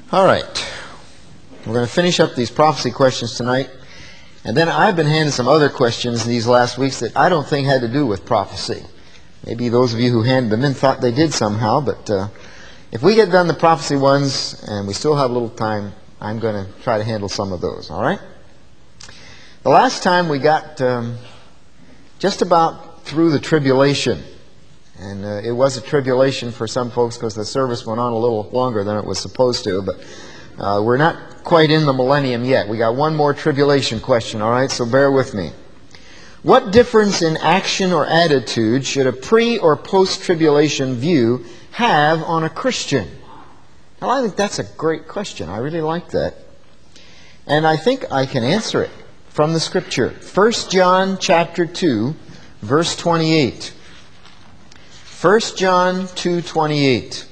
All right. We're going to finish up these prophecy questions tonight. And then I've been handed some other questions these last weeks that I don't think had to do with prophecy. Maybe those of you who handed them in thought they did somehow, but if we get done the prophecy ones and we still have a little time, I'm going to try to handle some of those, all right? The last time we got just about through the tribulation. And it was a tribulation for some folks because the service went on a little longer than it was supposed to. But we're not quite in the millennium yet. We got one more tribulation question, all right? So bear with me. What difference in action or attitude should a pre- or post-tribulation view have on a Christian? Well, I think that's a great question. I really like that. And I think I can answer it from the Scripture. 1 John chapter 2, verse 28. 1 John 2:28.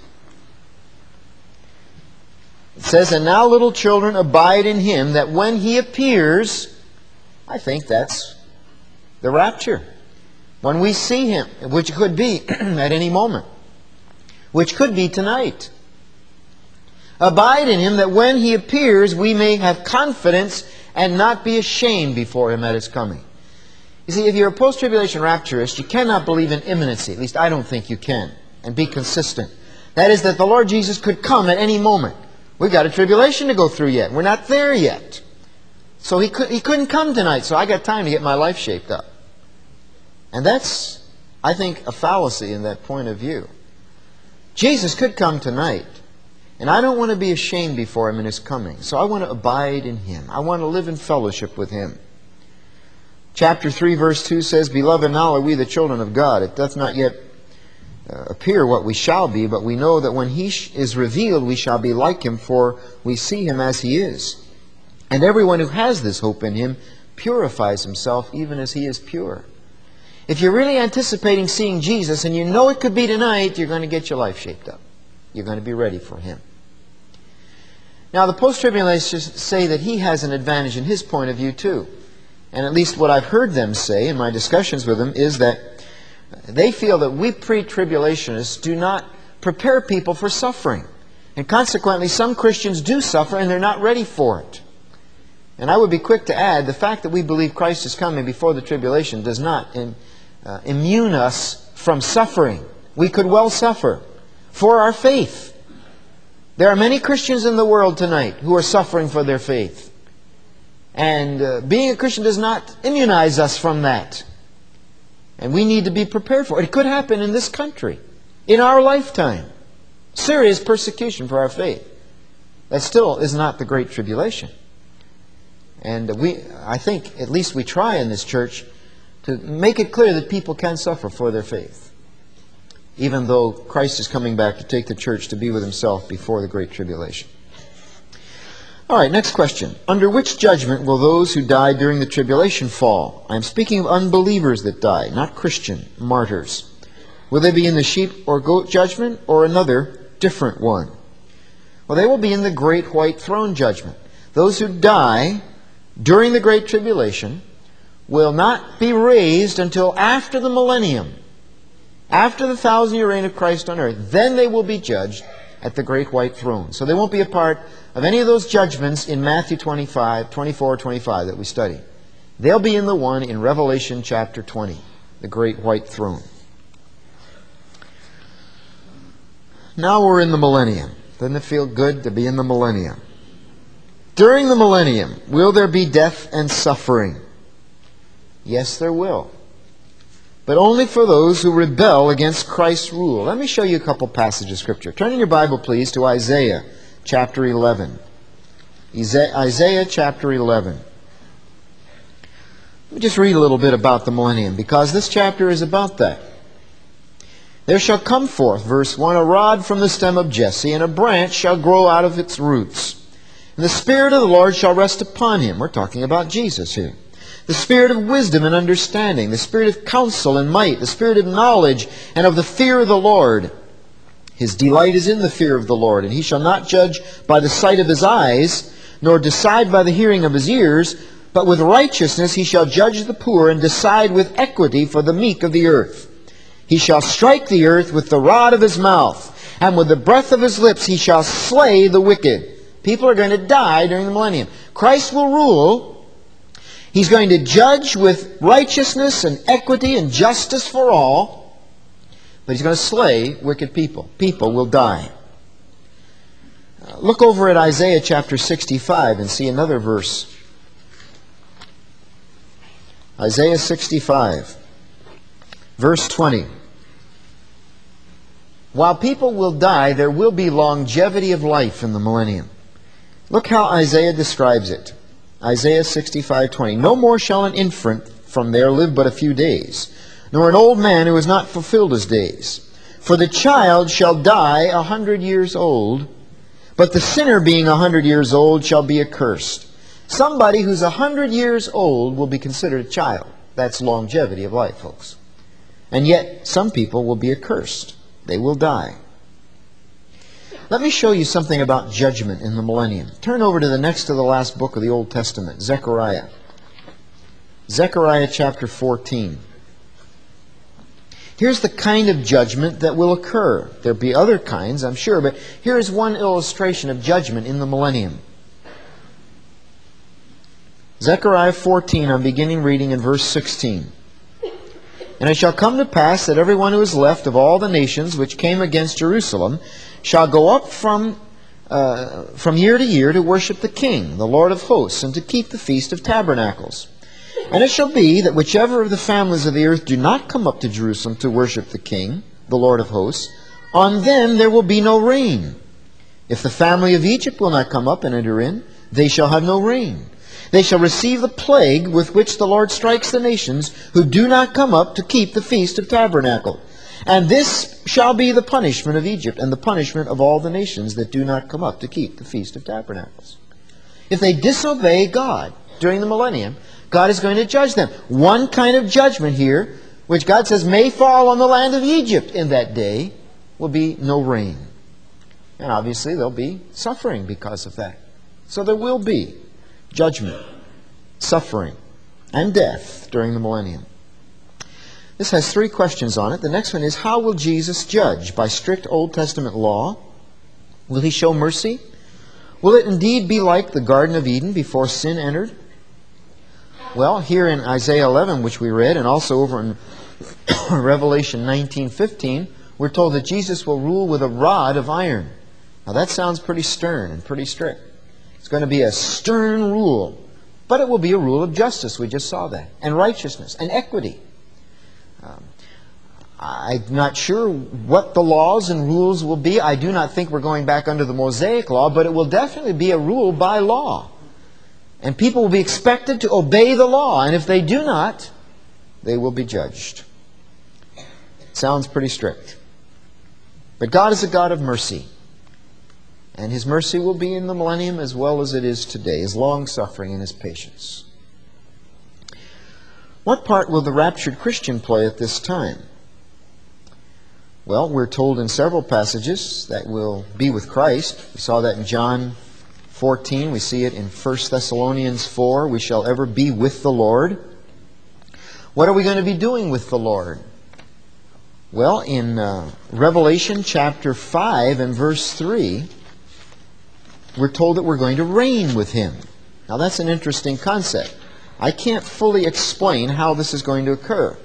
It says, "And now, little children, abide in Him, that when He appears," I think that's the rapture. When we see Him, which could be at any moment, which could be tonight. "Abide in Him, that when He appears, we may have confidence and not be ashamed before Him at His coming." You see, if you're a post-tribulation rapturist, you cannot believe in imminency. At least I don't think you can. And be consistent. That is that the Lord Jesus could come at any moment. We've got a tribulation to go through yet. We're not there yet. So He couldn't come tonight, so I got time to get my life shaped up. And that's, I think, a fallacy in that point of view. Jesus could come tonight. And I don't want to be ashamed before Him in His coming. So I want to abide in Him. I want to live in fellowship with Him. Chapter 3, verse 2 says, "Beloved, now are we the children of God. It doth not yet appear what we shall be, but we know that when He is revealed, we shall be like Him, for we see Him as He is. And everyone who has this hope in Him purifies himself even as He is pure." If you're really anticipating seeing Jesus, and you know it could be tonight, you're going to get your life shaped up. You're going to be ready for Him. Now, the post-tribulationists say that He has an advantage in His point of view too. And at least what I've heard them say in my discussions with them is that they feel that we pre-tribulationists do not prepare people for suffering. And consequently, some Christians do suffer and they're not ready for it. And I would be quick to add, the fact that we believe Christ is coming before the tribulation does not immune us from suffering. We could well suffer for our faith. There are many Christians in the world tonight who are suffering for their faith. And being a Christian does not immunize us from that. And we need to be prepared for it. It could happen in this country, in our lifetime. Serious persecution for our faith. That still is not the Great Tribulation. And I think, at least we try in this church, to make it clear that people can suffer for their faith. Even though Christ is coming back to take the church to be with Himself before the Great Tribulation. All right, next question. Under which judgment will those who die during the tribulation fall? I'm speaking of unbelievers that die, not Christian martyrs. Will they be in the sheep or goat judgment, or another different one? Well, they will be in the great white throne judgment. Those who die during the great tribulation will not be raised until after the millennium, after the 1,000-year reign of Christ on earth. Then they will be judged at the great white throne. So they won't be a part of any of those judgments in Matthew 24, 25 that we study. They'll be in the one in Revelation chapter 20, the great white throne. Now we're in the millennium. Doesn't it feel good to be in the millennium? During the millennium, will there be death and suffering? Yes, there will. But only for those who rebel against Christ's rule. Let me show you a couple passages of Scripture. Turn in your Bible, please, to Isaiah chapter 11. Isaiah chapter 11. Let me just read a little bit about the millennium, because this chapter is about that. "There shall come forth," verse 1, "a rod from the stem of Jesse, and a branch shall grow out of its roots. And the Spirit of the Lord shall rest upon Him." We're talking about Jesus here. "The Spirit of wisdom and understanding, the Spirit of counsel and might, the Spirit of knowledge and of the fear of the Lord. His delight is in the fear of the Lord, and He shall not judge by the sight of His eyes, nor decide by the hearing of His ears, but with righteousness He shall judge the poor, and decide with equity for the meek of the earth. He shall strike the earth with the rod of His mouth, and with the breath of His lips He shall slay the wicked. People are going to die during the millennium. Christ will rule. He's going to judge with righteousness and equity and justice for all. But He's going to slay wicked people. People will die. Look over at Isaiah chapter 65 and see another verse. Isaiah 65, verse 20. While people will die, there will be longevity of life in the millennium. Look how Isaiah describes it. Isaiah 65:20. No more shall an infant from there live but a few days, nor an old man who has not fulfilled his days. For the child shall die 100 years old, but the sinner being 100 years old shall be accursed. Somebody who's 100 years old will be considered a child. That's longevity of life, folks. And yet, some people will be accursed. They will die. Let me show you something about judgment in the millennium. Turn over to the next to the last book of the Old Testament, Zechariah. Zechariah chapter 14. Here's the kind of judgment that will occur. There'll be other kinds, I'm sure, but here's one illustration of judgment in the millennium. Zechariah 14, I'm beginning reading in verse 16. And it shall come to pass that everyone who is left of all the nations which came against Jerusalem shall go up from year to year to worship the King, the Lord of hosts, and to keep the Feast of Tabernacles. And it shall be that whichever of the families of the earth do not come up to Jerusalem to worship the King, the Lord of hosts, on them there will be no rain. If the family of Egypt will not come up and enter in, they shall have no rain. They shall receive the plague with which the Lord strikes the nations who do not come up to keep the Feast of Tabernacle. And this shall be the punishment of Egypt and the punishment of all the nations that do not come up to keep the Feast of Tabernacles. If they disobey God during the millennium, God is going to judge them. One kind of judgment here, which God says may fall on the land of Egypt in that day, will be no rain. And obviously there'll be suffering because of that. So there will be judgment, suffering, and death during the millennium. This has three questions on it. The next one is, how will Jesus judge? By strict Old Testament law? Will He show mercy? Will it indeed be like the Garden of Eden before sin entered? Well, here in Isaiah 11, which we read, and also over in Revelation 19:15, we're told that Jesus will rule with a rod of iron. Now that sounds pretty stern and pretty strict. It's going to be a stern rule, but it will be a rule of justice. We just saw that. And righteousness and equity. I'm not sure what the laws and rules will be. I do not think we're going back under the Mosaic law, but it will definitely be a rule by law. And people will be expected to obey the law. And if they do not, they will be judged. Sounds pretty strict. But God is a God of mercy. And His mercy will be in the millennium as well as it is today, His long-suffering and His patience. What part will the raptured Christian play at this time? Well, we're told in several passages that we'll be with Christ. We saw that in John 14. We see it in 1 Thessalonians 4. We shall ever be with the Lord. What are we going to be doing with the Lord? Well, in Revelation chapter 5 and verse 3, we're told that we're going to reign with Him. Now that's an interesting concept. I can't fully explain how this is going to occur.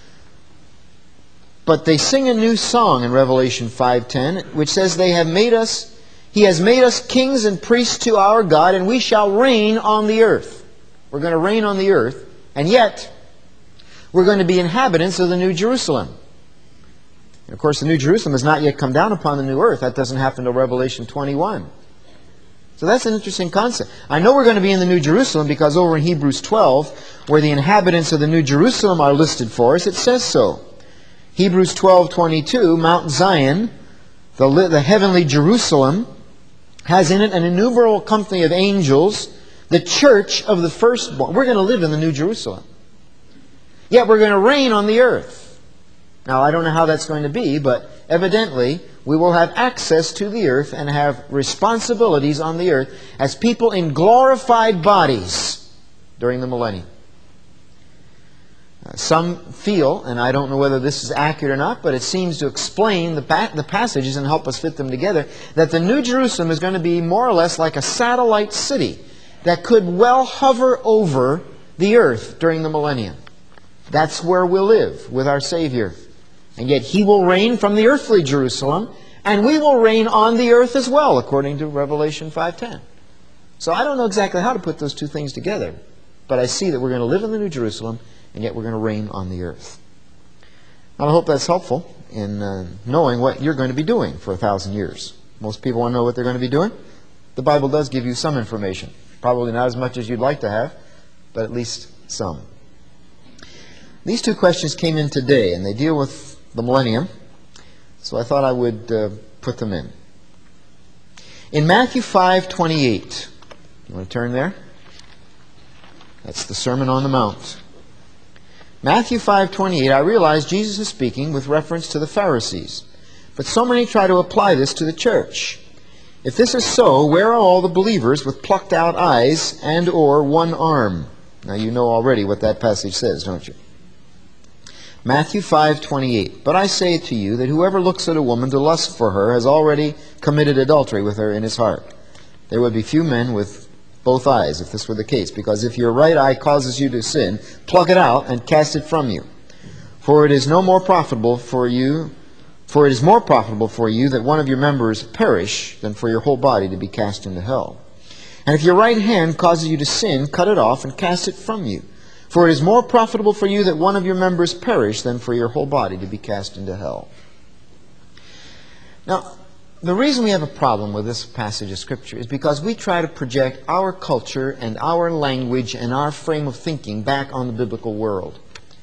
But they sing a new song in Revelation 5:10, which says, He has made us kings and priests to our God, and we shall reign on the earth. We're going to reign on the earth, and yet we're going to be inhabitants of the New Jerusalem. And of course, the New Jerusalem has not yet come down upon the new earth. That doesn't happen until Revelation 21. So that's an interesting concept. I know we're going to be in the New Jerusalem because over in Hebrews 12, where the inhabitants of the New Jerusalem are listed for us, it says so. Hebrews 12:22, Mount Zion, the heavenly Jerusalem, has in it an innumerable company of angels, the church of the firstborn. We're going to live in the New Jerusalem. Yet we're going to reign on the earth. Now, I don't know how that's going to be, but evidently we will have access to the earth and have responsibilities on the earth as people in glorified bodies during the millennium. Some feel, and I don't know whether this is accurate or not, but it seems to explain the passages and help us fit them together, that the New Jerusalem is going to be more or less like a satellite city that could well hover over the earth during the millennium. That's where we'll live with our Savior. And yet He will reign from the earthly Jerusalem, and we will reign on the earth as well, according to Revelation 5:10. So I don't know exactly how to put those two things together, but I see that we're going to live in the New Jerusalem, and yet we're going to reign on the earth. I hope that's helpful in knowing what you're going to be doing for 1,000 years. Most people want to know what they're going to be doing. The Bible does give you some information. Probably not as much as you'd like to have, but at least some. These two questions came in today, and they deal with the millennium, so I thought I would put them in. In Matthew 5:28, you want to turn there? That's the Sermon on the Mount. Matthew 5:28, I realize Jesus is speaking with reference to the Pharisees, but so many try to apply this to the church. If this is so, where are all the believers with plucked out eyes and or one arm? Now you know already what that passage says, don't you? Matthew 5:28, but I say to you that whoever looks at a woman to lust for her has already committed adultery with her in his heart. There would be few men with both eyes, if this were the case, because if your right eye causes you to sin, pluck it out and cast it from you. For it is more profitable for you that one of your members perish than for your whole body to be cast into hell. And if your right hand causes you to sin, cut it off and cast it from you. For it is more profitable for you that one of your members perish than for your whole body to be cast into hell. Now, the reason we have a problem with this passage of Scripture is because we try to project our culture and our language and our frame of thinking back on the biblical world.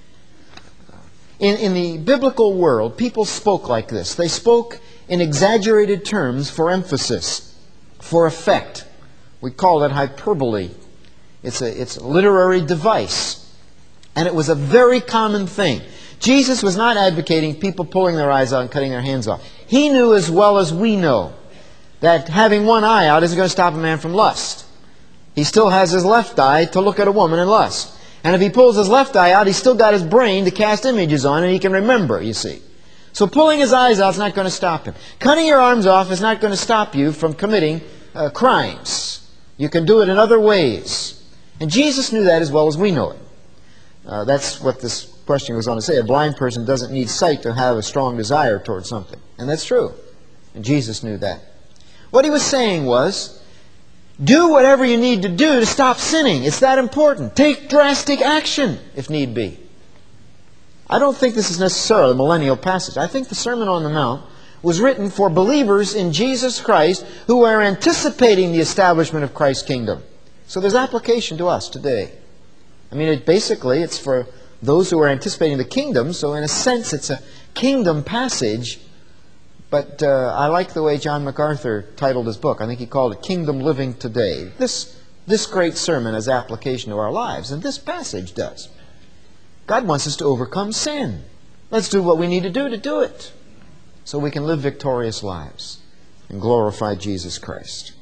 In the biblical world, people spoke like this. They spoke in exaggerated terms for emphasis, for effect. We call it hyperbole. It's a literary device. And it was a very common thing. Jesus was not advocating people pulling their eyes out and cutting their hands off. He knew as well as we know that having one eye out isn't going to stop a man from lust. He still has his left eye to look at a woman and lust. And if he pulls his left eye out, he's still got his brain to cast images on, and he can remember, you see. So pulling his eyes out is not going to stop him. Cutting your arms off is not going to stop you from committing crimes. You can do it in other ways. And Jesus knew that as well as we know it. That's what this question goes on to say. A blind person doesn't need sight to have a strong desire towards something. And that's true. And Jesus knew that. What he was saying was, do whatever you need to do to stop sinning. It's that important. Take drastic action if need be. I don't think this is necessarily a millennial passage. I think the Sermon on the Mount was written for believers in Jesus Christ who are anticipating the establishment of Christ's kingdom. So there's application to us today. I mean, it's for those who are anticipating the kingdom, so in a sense it's a kingdom passage. But I like the way John MacArthur titled his book. I think he called it Kingdom Living Today. This great sermon has application to our lives, and this passage does. God wants us to overcome sin. Let's do what we need to do it, so we can live victorious lives and glorify Jesus Christ.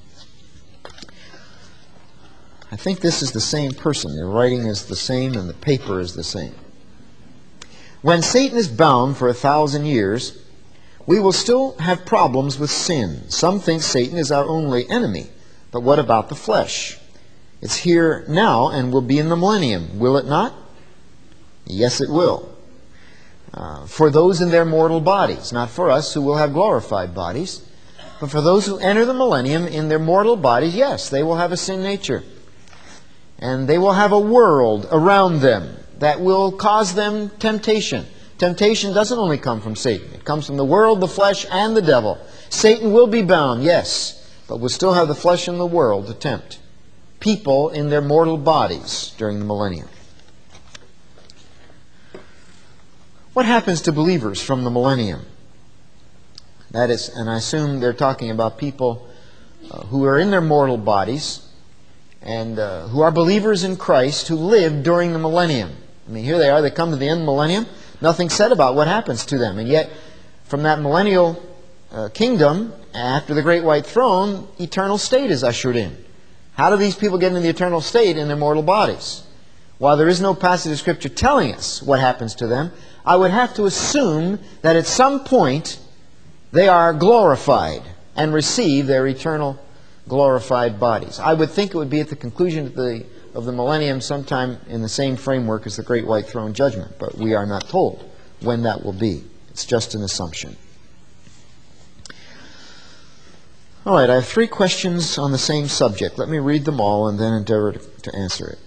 I think this is the same person. The writing is the same and the paper is the same. When Satan is bound for 1,000 years, we will still have problems with sin. Some think Satan is our only enemy. But what about the flesh? It's here now and will be in the millennium. Will it not? Yes, it will. For those in their mortal bodies. Not for us who will have glorified bodies. But for those who enter the millennium in their mortal bodies, yes, they will have a sin nature. And they will have a world around them that will cause them temptation. Temptation doesn't only come from Satan. It comes from the world, the flesh, and the devil. Satan will be bound, yes, but we'll still have the flesh and the world to tempt people in their mortal bodies during the millennium. What happens to believers from the millennium? That is, and I assume they're talking about people who are in their mortal bodies and who are believers in Christ who live during the millennium. I mean, here they are, they come to the end of the millennium. Nothing said about what happens to them. And yet, from that millennial kingdom, after the great white throne, eternal state is ushered in. How do these people get into the eternal state in their mortal bodies? while there is no passage of Scripture telling us what happens to them, I would have to assume that at some point they are glorified and receive their eternal glorified bodies. I would think it would be at the conclusion of the millennium, sometime in the same framework as the Great White Throne Judgment, but we are not told when that will be. It's just an assumption. All right, I have 3 questions on the same subject. Let me read them all and then endeavor to answer it.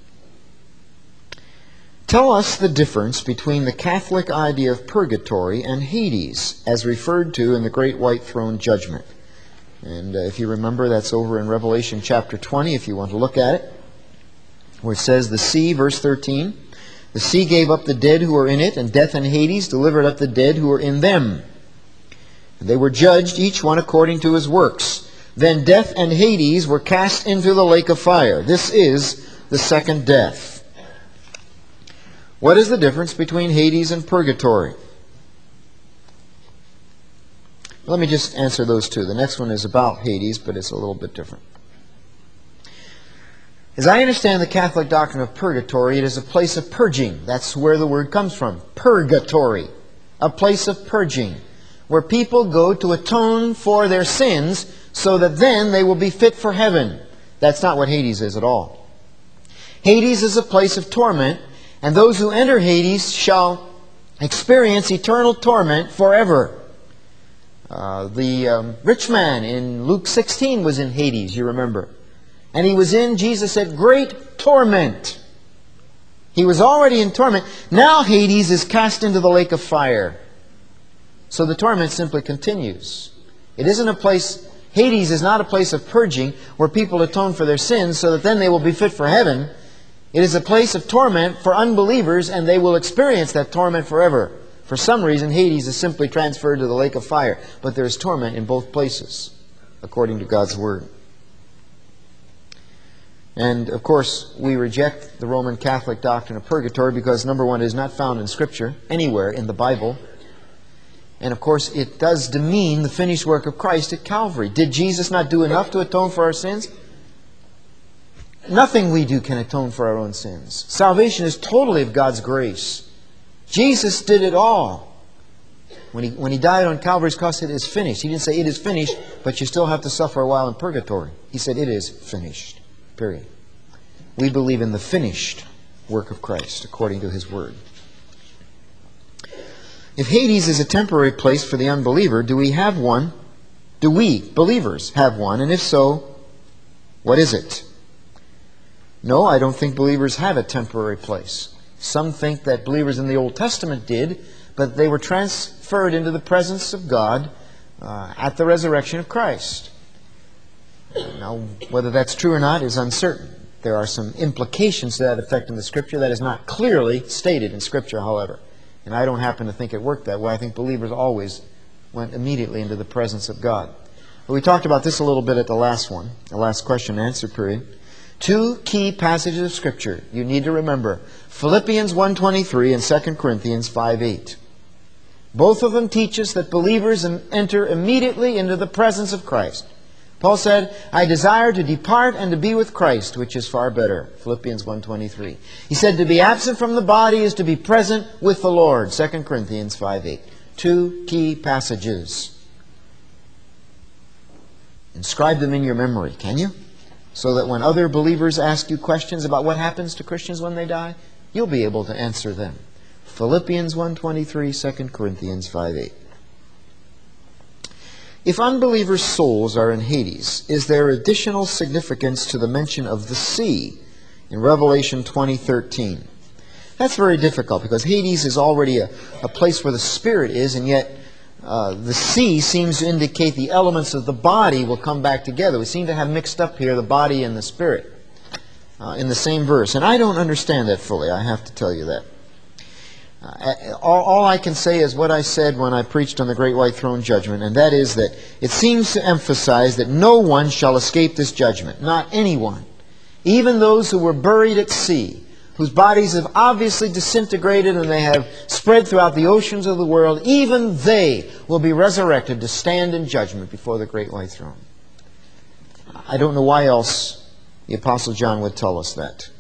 Tell us the difference between the Catholic idea of purgatory and Hades, as referred to in the Great White Throne Judgment. And if you remember, that's over in Revelation chapter 20, if you want to look at it, where it says, the sea, verse 13, the sea gave up the dead who were in it, and death and Hades delivered up the dead who were in them. And they were judged, each one according to his works. Then death and Hades were cast into the lake of fire. This is the second death. What is the difference between Hades and purgatory? Let me just answer those 2. The next one is about Hades, but it's a little bit different. As I understand the Catholic doctrine of purgatory, it is a place of purging. That's where the word comes from. Purgatory. A place of purging, where people go to atone for their sins so that then they will be fit for heaven. That's not what Hades is at all. Hades is a place of torment, and those who enter Hades shall experience eternal torment forever. The rich man in Luke 16 was in Hades, you remember. And he was in, Jesus said, great torment. He was already in torment. Now Hades is cast into the lake of fire. So the torment simply continues. It isn't a place, Hades is not a place of purging where people atone for their sins so that then they will be fit for heaven. It is a place of torment for unbelievers, and they will experience that torment forever. For some reason, Hades is simply transferred to the lake of fire. But there is torment in both places, according to God's Word. And, of course, we reject the Roman Catholic doctrine of purgatory because, number one, it is not found in Scripture, anywhere in the Bible. And, of course, it does demean the finished work of Christ at Calvary. Did Jesus not do enough to atone for our sins? Nothing we do can atone for our own sins. Salvation is totally of God's grace. Jesus did it all. When he died on Calvary's cross, it is finished. He didn't say it is finished, but you still have to suffer a while in purgatory. He said it is finished. Period. We believe in the finished work of Christ, according to His Word. If Hades is a temporary place for the unbeliever, do we have one? Do we, believers, have one? And if so, what is it? No, I don't think believers have a temporary place. Some think that believers in the Old Testament did, but they were transferred into the presence of God at the resurrection of Christ. Now, whether that's true or not is uncertain. There are some implications to that effect in the Scripture that is not clearly stated in Scripture, however. And I don't happen to think it worked that way. I think believers always went immediately into the presence of God. But we talked about this a little bit at the last question and answer period. 2 key passages of Scripture you need to remember. Philippians 1:23 and 2 Corinthians 5:8. Both of them teach us that believers enter immediately into the presence of Christ. Paul said, I desire to depart and to be with Christ, which is far better. Philippians 1:23. He said, to be absent from the body is to be present with the Lord. 2 Corinthians 5:8. 2 key passages. Inscribe them in your memory, can you? So that when other believers ask you questions about what happens to Christians when they die, you'll be able to answer them. Philippians 1:23, 2 Corinthians 5:8. If unbelievers' souls are in Hades, is there additional significance to the mention of the sea in Revelation 20:13? That's very difficult because Hades is already a place where the spirit is, and yet the sea seems to indicate the elements of the body will come back together. We seem to have mixed up here the body and the spirit in the same verse. And I don't understand that fully, I have to tell you that. All I can say is what I said when I preached on the Great White Throne Judgment, and that is that it seems to emphasize that no one shall escape this judgment. Not anyone. Even those who were buried at sea, whose bodies have obviously disintegrated and they have spread throughout the oceans of the world, even they will be resurrected to stand in judgment before the Great White Throne. I don't know why else the Apostle John would tell us that.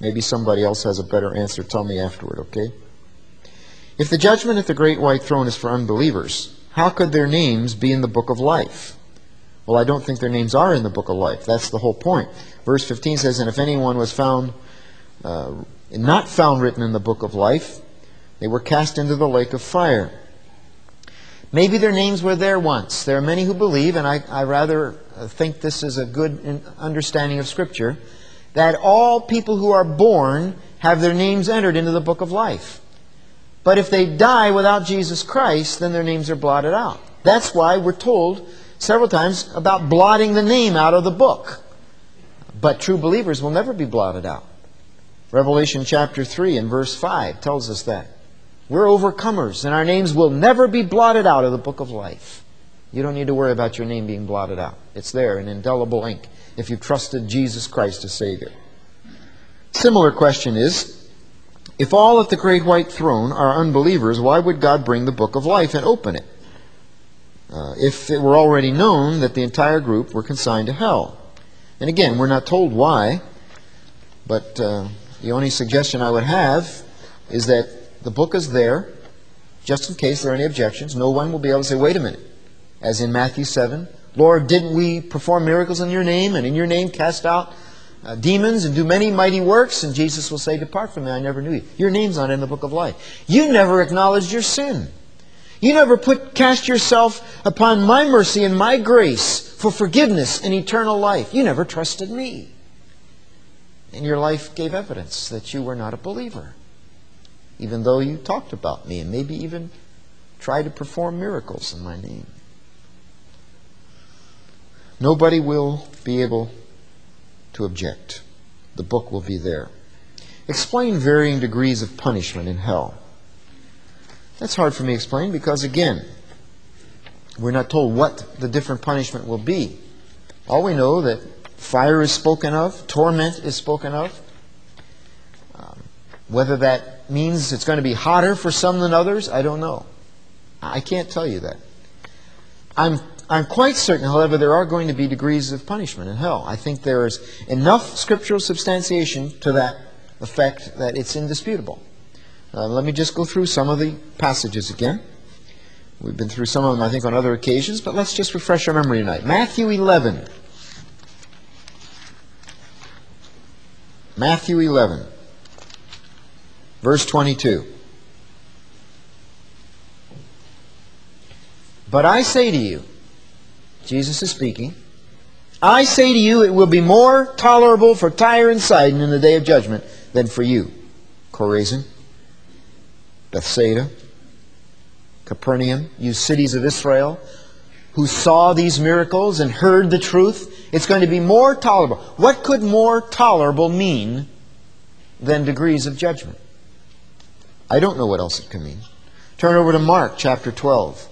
Maybe somebody else has a better answer. Tell me afterward, okay? If the judgment at the great white throne is for unbelievers, how could their names be in the book of life? Well, I don't think their names are in the book of life. That's the whole point. Verse 15 says, and if anyone was found not found written in the book of life, they were cast into the lake of fire. Maybe their names were there once. There are many who believe, and I rather think this is a good understanding of Scripture, that all people who are born have their names entered into the book of life. But if they die without Jesus Christ, then their names are blotted out. That's why we're told several times about blotting the name out of the book. But true believers will never be blotted out. Revelation chapter 3 and verse 5 tells us that. We're overcomers, and our names will never be blotted out of the book of life. You don't need to worry about your name being blotted out. It's there in indelible ink if you've trusted Jesus Christ as Savior. Similar question is, if all at the great white throne are unbelievers, why would God bring the book of life and open it? If it were already known that the entire group were consigned to hell. And again, we're not told why, but the only suggestion I would have is that the book is there, just in case there are any objections. No one will be able to say, wait a minute, as in Matthew 7, Lord, didn't we perform miracles in your name, and in your name cast out demons and do many mighty works? And Jesus will say, depart from me, I never knew you. Your name's not in the book of life. You never acknowledged your sin. You never cast yourself upon my mercy and my grace for forgiveness and eternal life. You never trusted me. And your life gave evidence that you were not a believer, even though you talked about me and maybe even tried to perform miracles in my name. Nobody will be able to object. The book will be there. Explain varying degrees of punishment in hell. That's hard for me to explain because, again, we're not told what the different punishment will be. All we know that fire is spoken of, torment is spoken of. Whether that means it's going to be hotter for some than others, I don't know. I can't tell you that. I'm quite certain, however, there are going to be degrees of punishment in hell. I think there is enough scriptural substantiation to that effect that it's indisputable. Let me just go through some of the passages again. We've been through some of them, I think, on other occasions, but let's just refresh our memory tonight. Matthew 11. Matthew 11. Verse 22. But I say to you, Jesus is speaking, I say to you, it will be more tolerable for Tyre and Sidon in the day of judgment than for you, Chorazin, Bethsaida, Capernaum, you cities of Israel, who saw these miracles and heard the truth. It's going to be more tolerable. What could more tolerable mean than degrees of judgment? I don't know what else it can mean. Turn over to Mark chapter 12.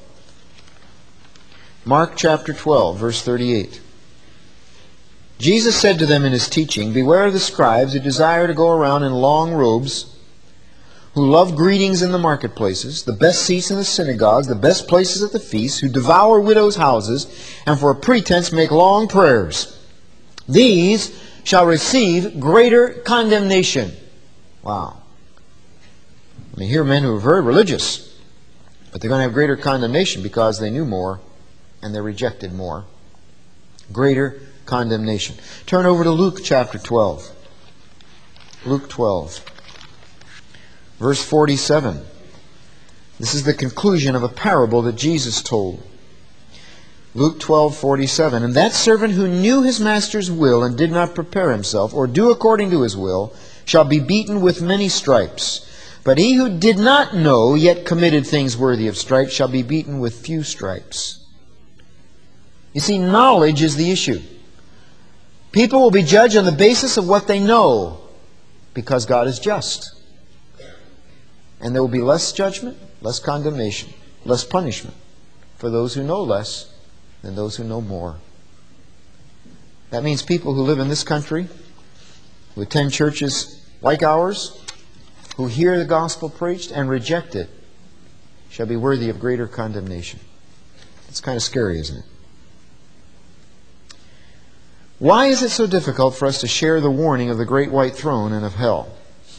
Mark chapter 12, verse 38. Jesus said to them in his teaching, beware of the scribes who desire to go around in long robes, who love greetings in the marketplaces, the best seats in the synagogues, the best places at the feasts, who devour widows' houses, and for a pretense make long prayers. These shall receive greater condemnation. Wow. I mean, here are men who are very religious, but they're going to have greater condemnation because they knew more and they rejected more. Greater condemnation. Turn over to Luke chapter 12. Luke 12. Verse 47. This is the conclusion of a parable that Jesus told. Luke 12:47. And that servant who knew his master's will and did not prepare himself, or do according to his will, shall be beaten with many stripes. But he who did not know, yet committed things worthy of stripes, shall be beaten with few stripes. You see, knowledge is the issue. People will be judged on the basis of what they know, because God is just. And there will be less judgment, less condemnation, less punishment for those who know less than those who know more. That means people who live in this country, who attend churches like ours, who hear the gospel preached and reject it, shall be worthy of greater condemnation. It's kind of scary, isn't it? Why is it so difficult for us to share the warning of the great white throne and of hell?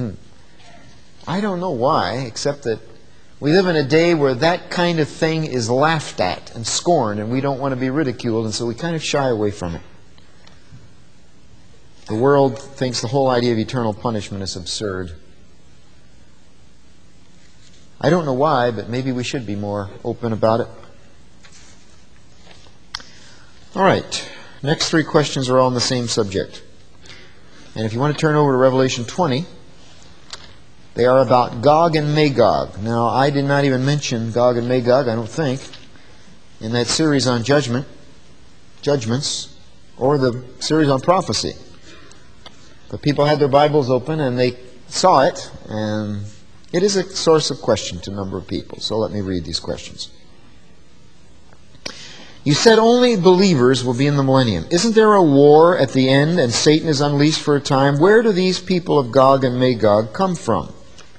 I don't know why, except that we live in a day where that kind of thing is laughed at and scorned, and we don't want to be ridiculed, and so we kind of shy away from it. The world thinks the whole idea of eternal punishment is absurd. I don't know why, but maybe we should be more open about it. All right. Next three questions are all on the same subject. And if you want to turn over to Revelation 20, they are about Gog and Magog. Now, I did not even mention Gog and Magog, I don't think, in that series on judgments, or the series on prophecy. But people had their Bibles open and they saw it, and it is a source of question to a number of people. So let me read these questions. You said only believers will be in the millennium. Isn't there a war at the end and Satan is unleashed for a time? Where do these people of Gog and Magog come from?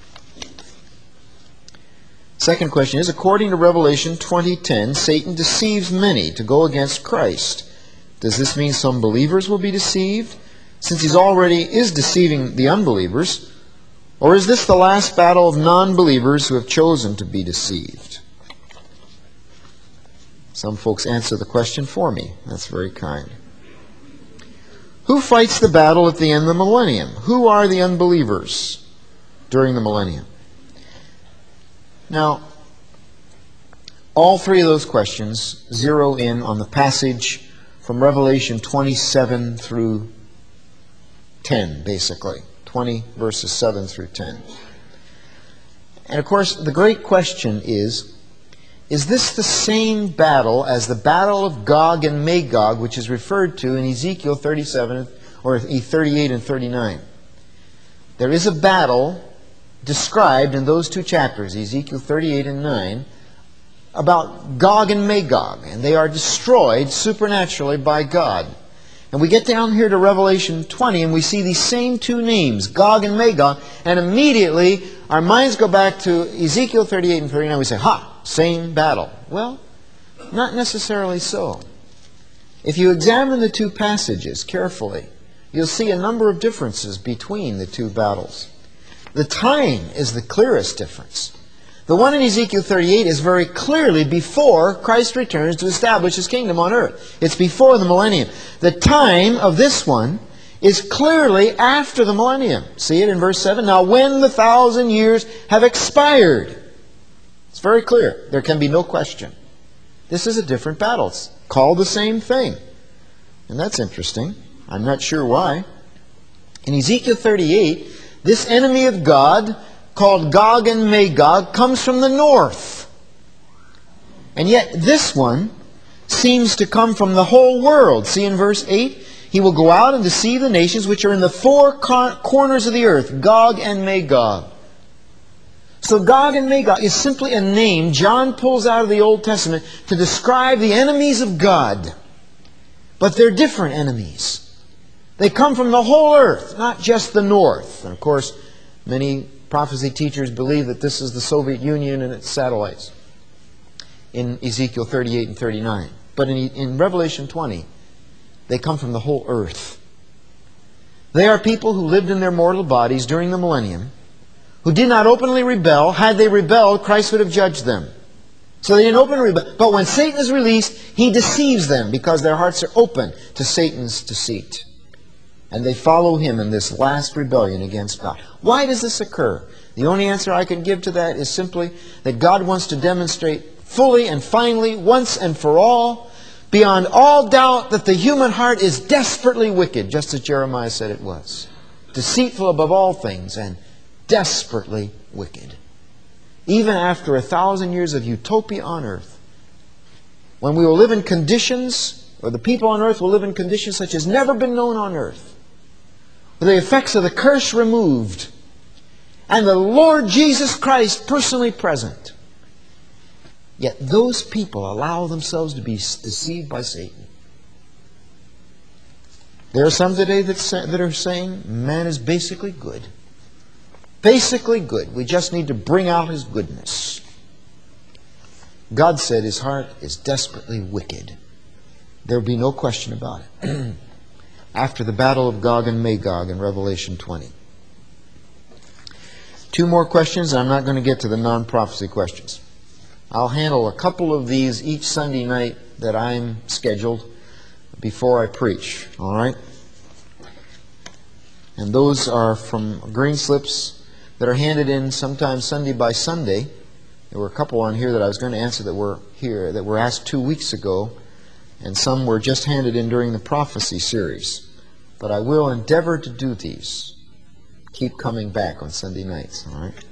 Second question is, according to Revelation 20:10, Satan deceives many to go against Christ. Does this mean some believers will be deceived, since he already is deceiving the unbelievers? Or is this the last battle of non-believers who have chosen to be deceived? Some folks answer the question for me. That's very kind. Who fights the battle at the end of the millennium? Who are the unbelievers during the millennium? Now, all three of those questions zero in on the passage from Revelation 27 through 10, basically. 20 verses 7 through 10. And of course, the great question is this the same battle as the battle of Gog and Magog, which is referred to in Ezekiel 37 or 38 and 39? There is a battle described in those two chapters, Ezekiel 38 and 9, about Gog and Magog, and they are destroyed supernaturally by God. And we get down here to Revelation 20 and we see these same two names, Gog and Magog, and immediately our minds go back to Ezekiel 38 and 39. We say, ha, same battle. Well, not necessarily so. If you examine the two passages carefully, you'll see a number of differences between the two battles. The time is the clearest difference. The one in Ezekiel 38 is very clearly before Christ returns to establish His kingdom on earth. It's before the millennium. The time of this one is clearly after the millennium. See it in verse 7? Now when the 1,000 years have expired. It's very clear. There can be no question. This is a different battle. It's called the same thing. And that's interesting. I'm not sure why. In Ezekiel 38, this enemy of God, called Gog and Magog, comes from the north. And yet this one seems to come from the whole world. See in verse 8? He will go out and deceive the nations which are in the four corners of the earth, Gog and Magog. So Gog and Magog is simply a name John pulls out of the Old Testament to describe the enemies of God. But they're different enemies. They come from the whole earth, not just the north. And of course, many prophecy teachers believe that this is the Soviet Union and its satellites in Ezekiel 38 and 39. But in Revelation 20, they come from the whole earth. They are people who lived in their mortal bodies during the millennium, who did not openly rebel. Had they rebelled, Christ would have judged them. So they didn't openly rebel. But when Satan is released, he deceives them because their hearts are open to Satan's deceit. And they follow him in this last rebellion against God. Why does this occur? The only answer I can give to that is simply that God wants to demonstrate fully and finally, once and for all, beyond all doubt, that the human heart is desperately wicked, just as Jeremiah said it was. Deceitful above all things and desperately wicked. Even after 1,000 years of utopia on earth, when we will live in conditions, or the people on earth will live in conditions such as never been known on earth, with the effects of the curse removed, and the Lord Jesus Christ personally present. Yet those people allow themselves to be deceived by Satan. There are some today that are saying man is basically good. Basically good. We just need to bring out his goodness. God said his heart is desperately wicked. There will be no question about it. after the battle of Gog and Magog in Revelation 20. 2 more questions, and I'm not going to get to the non-prophecy questions. I'll handle a couple of these each Sunday night that I'm scheduled before I preach. All right? And those are from green slips that are handed in sometimes Sunday by Sunday. There were a couple on here that I was going to answer that were asked 2 weeks ago, and some were just handed in during the prophecy series. But I will endeavor to do these. Keep coming back on Sunday nights, all right?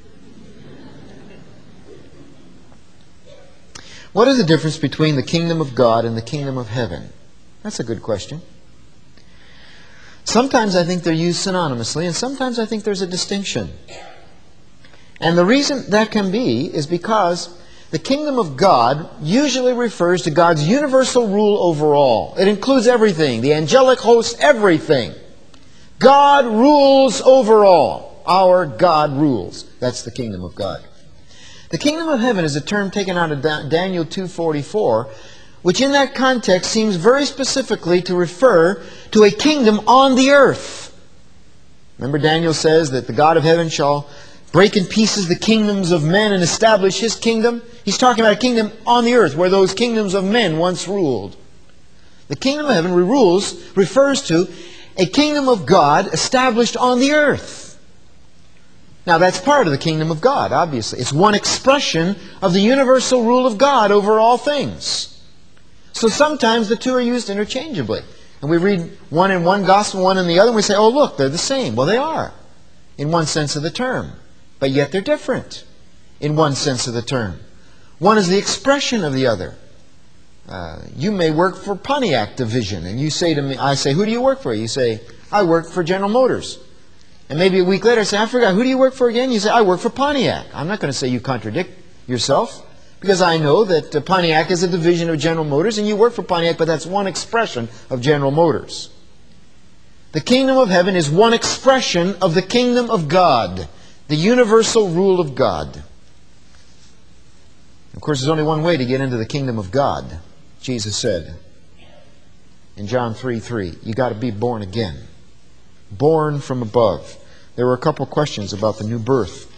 What is the difference between the kingdom of God and the kingdom of heaven? That's a good question. Sometimes I think they're used synonymously, and sometimes I think there's a distinction. And the reason that can be is because the kingdom of God usually refers to God's universal rule over all. It includes everything, the angelic host, everything. God rules over all. Our God rules. That's the kingdom of God. The kingdom of heaven is a term taken out of Daniel 2:44, which in that context seems very specifically to refer to a kingdom on the earth. Remember, Daniel says that the God of heaven shall break in pieces the kingdoms of men and establish His kingdom. He's talking about a kingdom on the earth where those kingdoms of men once ruled. The kingdom of heaven refers to a kingdom of God established on the earth. Now that's part of the kingdom of God, obviously. It's one expression of the universal rule of God over all things. So sometimes the two are used interchangeably. And we read one in one gospel, one in the other, and we say, oh look, they're the same. Well, they are, in one sense of the term. But yet they're different, in one sense of the term. One is the expression of the other. You may work for Pontiac Division, and you say to me, I say, who do you work for? You say, I work for General Motors. And maybe a week later I say, I forgot, who do you work for again? You say, I work for Pontiac. I'm not going to say you contradict yourself, because I know that Pontiac is a division of General Motors, and you work for Pontiac, but that's one expression of General Motors. The kingdom of heaven is one expression of the kingdom of God, the universal rule of God. Of course, there's only one way to get into the kingdom of God. Jesus said in John 3:3, you got to be born again. Born from above. There were a couple questions about the new birth.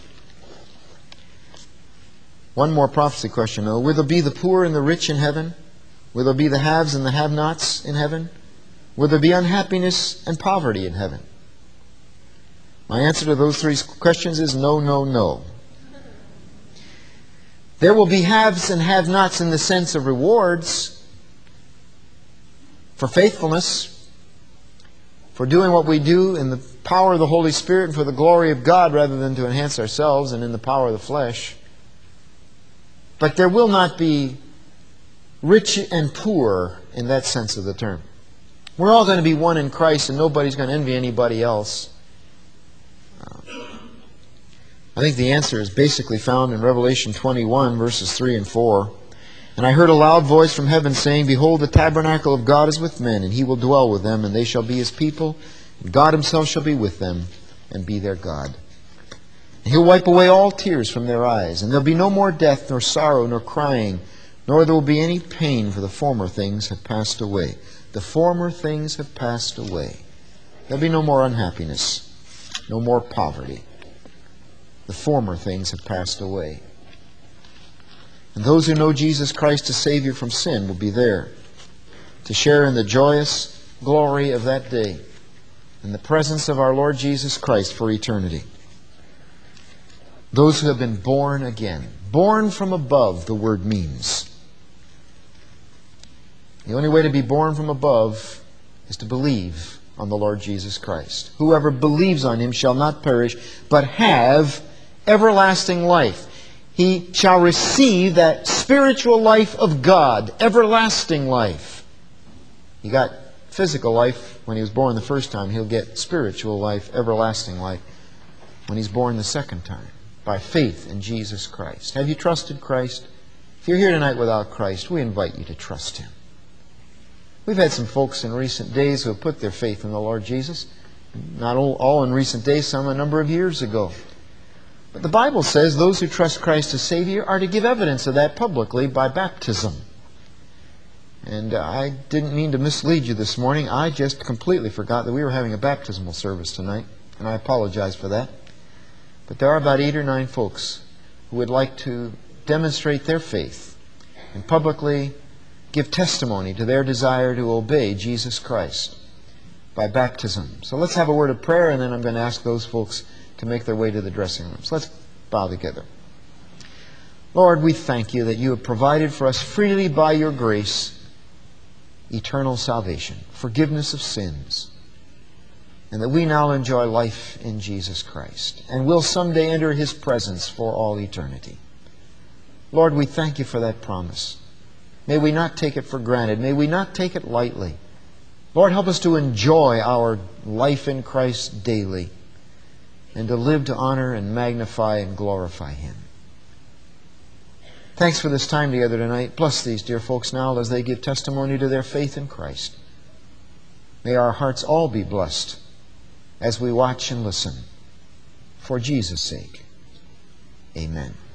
One more prophecy question, though. Will there be the poor and the rich in heaven? Will there be the haves and the have-nots in heaven? Will there be unhappiness and poverty in heaven? My answer to those 3 questions is no, no, no. There will be haves and have-nots in the sense of rewards for faithfulness, for doing what we do in the power of the Holy Spirit and for the glory of God rather than to enhance ourselves and in the power of the flesh. But there will not be rich and poor in that sense of the term. We're all going to be one in Christ, and nobody's going to envy anybody else. I think the answer is basically found in Revelation 21, verses 3 and 4. And I heard a loud voice from heaven saying, behold, the tabernacle of God is with men, and He will dwell with them, and they shall be His people, and God Himself shall be with them, and be their God. And He'll wipe away all tears from their eyes, and there'll be no more death, nor sorrow, nor crying, nor there will be any pain, for the former things have passed away. The former things have passed away. There'll be no more unhappiness, no more poverty. The former things have passed away. And those who know Jesus Christ as Savior from sin will be there to share in the joyous glory of that day in the presence of our Lord Jesus Christ for eternity. Those who have been born again. Born from above, the word means. The only way to be born from above is to believe on the Lord Jesus Christ. Whoever believes on Him shall not perish, but have everlasting life. He shall receive that spiritual life of God, everlasting life. He got physical life when he was born the first time. He'll get spiritual life, everlasting life, when he's born the second time, by faith in Jesus Christ. Have you trusted Christ? If you're here tonight without Christ, we invite you to trust Him. We've had some folks in recent days who have put their faith in the Lord Jesus. Not all in recent days, some a number of years ago. But the Bible says those who trust Christ as Savior are to give evidence of that publicly by baptism. And I didn't mean to mislead you this morning. I just completely forgot that we were having a baptismal service tonight, and I apologize for that. But there are about 8 or 9 folks who would like to demonstrate their faith and publicly give testimony to their desire to obey Jesus Christ by baptism. So let's have a word of prayer, and then I'm going to ask those folks to make their way to the dressing rooms. Let's bow together. Lord, we thank you that you have provided for us freely by your grace eternal salvation, forgiveness of sins, and that we now enjoy life in Jesus Christ and will someday enter His presence for all eternity. Lord, we thank you for that promise. May we not take it for granted. May we not take it lightly. Lord, help us to enjoy our life in Christ daily and to live to honor and magnify and glorify Him. Thanks for this time together tonight. Bless these dear folks now as they give testimony to their faith in Christ. May our hearts all be blessed as we watch and listen. For Jesus' sake, amen.